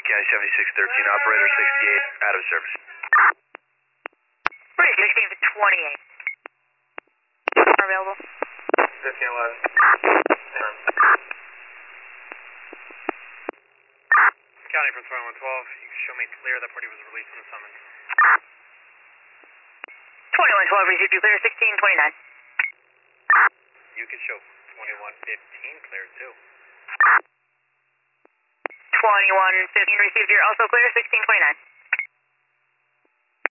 County 7613, operator 68, out of service. Bridge 16 to 28. Are available. 1511. County from 2112, you can show me clear. That party was released on the summons. 2112, received you clear 1629. You can show 2115 clear too. 2115, received you also clear 1629.